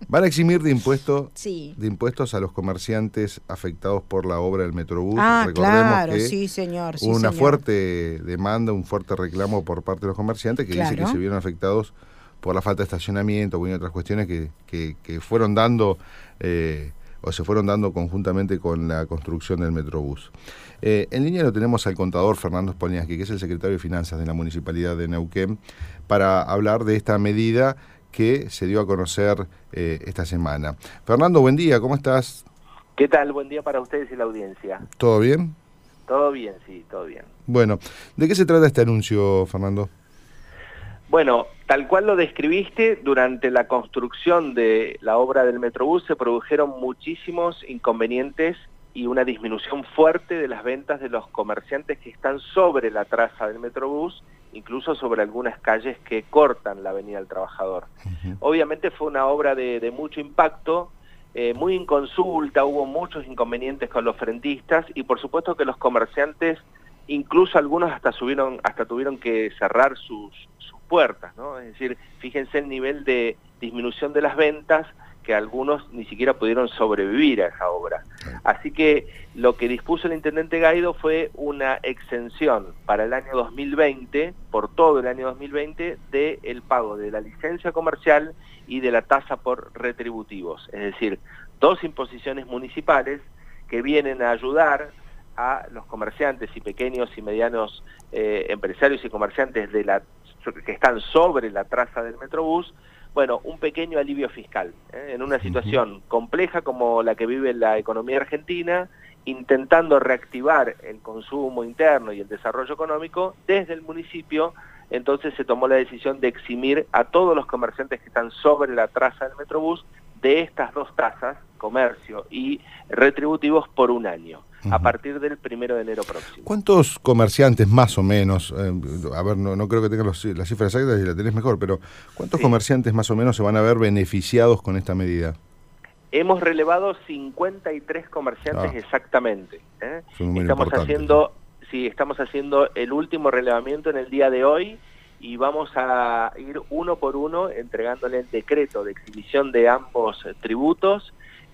Van a eximir Sí. de impuestos a los comerciantes afectados por la obra del Metrobús. Ah, Recordemos claro, que sí, señor, sí, hubo una señor. fuerte demanda, un fuerte reclamo por parte de los comerciantes que dice que se Claro. vieron afectados por la falta de estacionamiento y otras cuestiones que fueron dando o se fueron dando conjuntamente con la construcción del Metrobús. En línea lo tenemos al contador Fernando Spolniaski, que es el secretario de Finanzas de la Municipalidad de Neuquén, para hablar de esta medida que se dio a conocer esta semana. Fernando, buen día, ¿cómo estás? ¿Qué tal? Buen día para ustedes y la audiencia. ¿Todo bien? Todo bien, sí, todo bien. Bueno, ¿de qué se trata este anuncio, Fernando? Bueno, tal cual lo describiste, durante la construcción de la obra del Metrobús se produjeron muchísimos inconvenientes y una disminución fuerte de las ventas de los comerciantes que están sobre la traza del Metrobús, incluso sobre algunas calles que cortan la Avenida del Trabajador. Obviamente fue una obra de mucho impacto, muy inconsulta, hubo muchos inconvenientes con los frentistas y por supuesto que los comerciantes, incluso algunos hasta tuvieron que cerrar sus puertas, ¿no? Es decir, fíjense el nivel de disminución de las ventas, que algunos ni siquiera pudieron sobrevivir a esa obra. Así que lo que dispuso el intendente Gaido fue una exención para el año 2020, por todo el año 2020, del pago de la licencia comercial y de la tasa por retributivos. Es decir, dos imposiciones municipales que vienen a ayudar a los comerciantes y pequeños y medianos empresarios y comerciantes que están sobre la traza del Metrobús, bueno, un pequeño alivio fiscal, en una situación compleja como la que vive la economía argentina, intentando reactivar el consumo interno y el desarrollo económico desde el municipio. Entonces se tomó la decisión de eximir a todos los comerciantes que están sobre la traza del Metrobús de estas dos tasas, comercio y retributivos, por un año, a partir del 1 de enero próximo. ¿Cuántos comerciantes más o menos, a ver, no creo que tengan las cifras exactas y la tenés mejor, pero ¿cuántos comerciantes más o menos se van a ver beneficiados con esta medida? Hemos relevado 53 comerciantes exactamente. Es un número importante. Estamos haciendo el último relevamiento en el día de hoy y vamos a ir uno por uno entregándole el decreto de exhibición de ambos tributos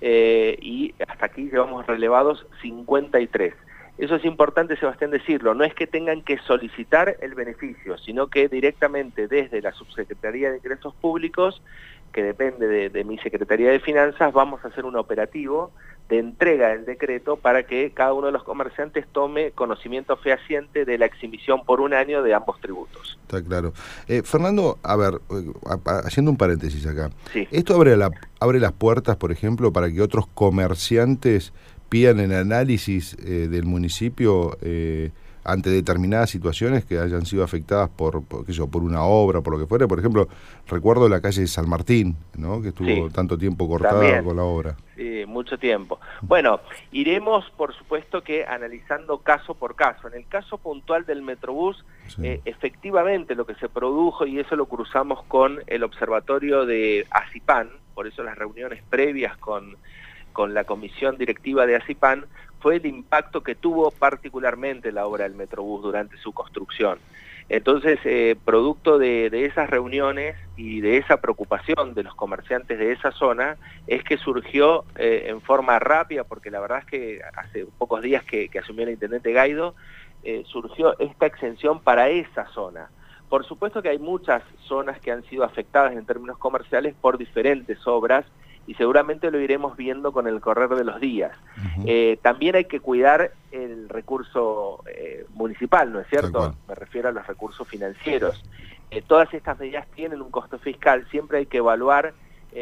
y hasta aquí llevamos relevados 53. Eso es importante, Sebastián, decirlo. No es que tengan que solicitar el beneficio, sino que directamente desde la Subsecretaría de Ingresos Públicos, que depende de mi Secretaría de Finanzas, vamos a hacer un operativo de entrega del decreto para que cada uno de los comerciantes tome conocimiento fehaciente de la exhibición por un año de ambos tributos. Está claro. Fernando, a ver, haciendo un paréntesis acá. Sí. ¿Esto abre las puertas, por ejemplo, para que otros comerciantes pidan el análisis del municipio ante determinadas situaciones que hayan sido afectadas por una obra, por lo que fuera? Por ejemplo, recuerdo la calle de San Martín, ¿no?, que estuvo tanto tiempo cortada también con la obra. Sí, mucho tiempo. Bueno, iremos, por supuesto, que analizando caso por caso. En el caso puntual del Metrobús, efectivamente lo que se produjo, y eso lo cruzamos con el observatorio de ACIPAN, por eso las reuniones previas con la comisión directiva de ACIPAN, fue el impacto que tuvo particularmente la obra del Metrobús durante su construcción. Entonces, producto de esas reuniones y de esa preocupación de los comerciantes de esa zona, es que surgió en forma rápida, porque la verdad es que hace pocos días que asumió el intendente Gaido, surgió esta exención para esa zona. Por supuesto que hay muchas zonas que han sido afectadas en términos comerciales por diferentes obras, y seguramente lo iremos viendo con el correr de los días. También hay que cuidar el recurso municipal, ¿no es cierto? Me refiero a los recursos financieros. Todas estas medidas tienen un costo fiscal, siempre hay que evaluar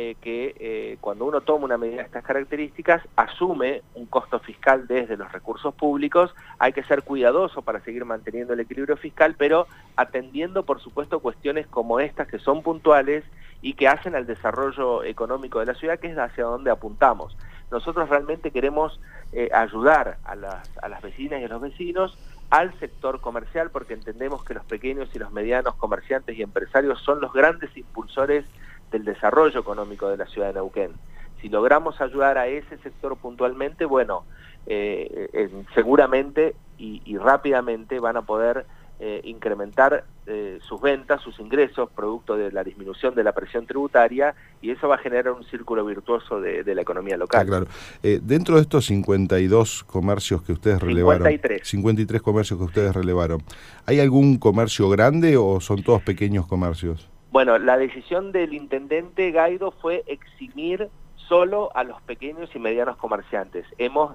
que cuando uno toma una medida de estas características, asume un costo fiscal desde los recursos públicos. Hay que ser cuidadoso para seguir manteniendo el equilibrio fiscal, pero atendiendo, por supuesto, cuestiones como estas que son puntuales y que hacen al desarrollo económico de la ciudad, que es hacia donde apuntamos. Nosotros realmente queremos ayudar a las vecinas y a los vecinos, al sector comercial, porque entendemos que los pequeños y los medianos comerciantes y empresarios son los grandes impulsores del desarrollo económico de la ciudad de Neuquén. Si logramos ayudar a ese sector puntualmente, bueno, seguramente y rápidamente van a poder incrementar sus ventas, sus ingresos, producto de la disminución de la presión tributaria, y eso va a generar un círculo virtuoso de la economía local. Claro. Dentro de estos 52 comercios que ustedes relevaron, 53 comercios que ustedes relevaron, ¿hay algún comercio grande o son todos pequeños comercios? Bueno, la decisión del intendente Gaido fue eximir solo a los pequeños y medianos comerciantes. Hemos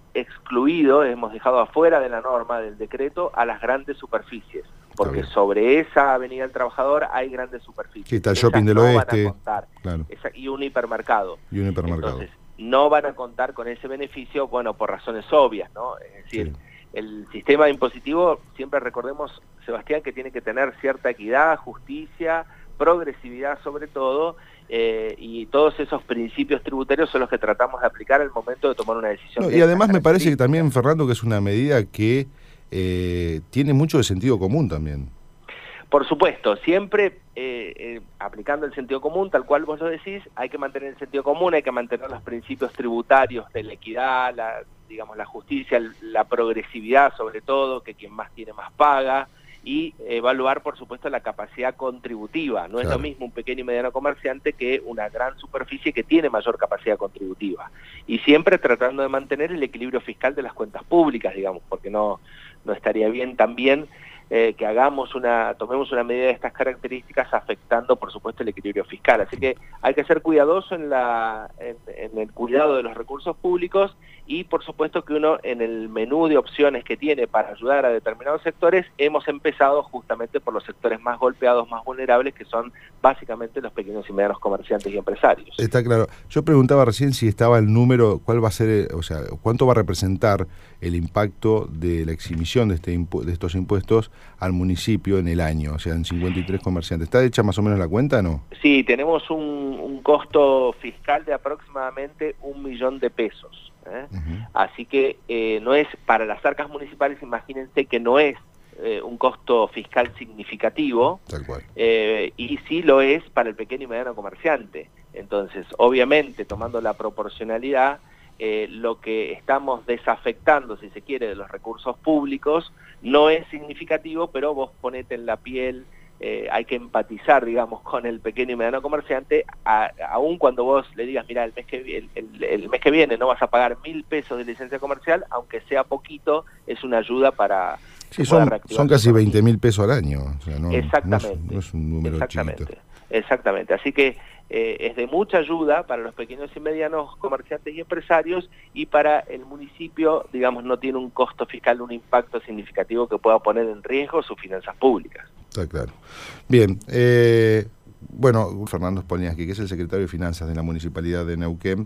dejado afuera de la norma del decreto a las grandes superficies, porque sobre esa Avenida del Trabajador hay grandes superficies. Sí, está el Shopping del Oeste. Van a contar, claro. Y un hipermercado. Entonces, no van a contar con ese beneficio, bueno, por razones obvias, ¿no? Es decir, el sistema impositivo, siempre recordemos, Sebastián, que tiene que tener cierta equidad, justicia, progresividad sobre todo, y todos esos principios tributarios son los que tratamos de aplicar al momento de tomar una decisión. Y además me parece que también, Fernando, que es una medida que tiene mucho de sentido común también. Por supuesto, siempre aplicando el sentido común, tal cual vos lo decís, hay que mantener el sentido común, hay que mantener los principios tributarios de la equidad, la justicia, la progresividad sobre todo, que quien más tiene más paga, y evaluar, por supuesto, la capacidad contributiva. No es lo mismo un pequeño y mediano comerciante que una gran superficie que tiene mayor capacidad contributiva. Y siempre tratando de mantener el equilibrio fiscal de las cuentas públicas, digamos, porque no estaría bien también que tomemos una medida de estas características afectando, por supuesto, el equilibrio fiscal. Así que hay que ser cuidadoso en el cuidado de los recursos públicos y, por supuesto, que uno en el menú de opciones que tiene para ayudar a determinados sectores, hemos empezado justamente por los sectores más golpeados, más vulnerables, que son básicamente los pequeños y medianos comerciantes y empresarios. Está claro. Yo preguntaba recién si estaba el número, cuál va a ser, o sea, cuánto va a representar el impacto de la exhibición de estos impuestos al municipio en el año, o sea, en 53 comerciantes. ¿Está hecha más o menos la cuenta, no? Sí, tenemos un costo fiscal de aproximadamente 1 millón de pesos. Así que no es, para las arcas municipales, imagínense que no es un costo fiscal significativo. Tal cual. Y sí lo es para el pequeño y mediano comerciante. Entonces, obviamente, tomando la proporcionalidad, lo que estamos desafectando, si se quiere, de los recursos públicos no es significativo, pero vos ponete en la piel, hay que empatizar, digamos, con el pequeño y mediano comerciante, aun cuando vos le digas, mira, el mes que viene no vas a pagar 1.000 pesos de licencia comercial, aunque sea poquito, es una ayuda para... Sí, son casi 20.000 pesos al año, o sea, exactamente, no es un número chiquito. Exactamente, así que es de mucha ayuda para los pequeños y medianos comerciantes y empresarios, y para el municipio, digamos, no tiene un costo fiscal, un impacto significativo que pueda poner en riesgo sus finanzas públicas. Está claro. Bien, bueno, Fernando Spolniaski, que es el secretario de Finanzas de la Municipalidad de Neuquén,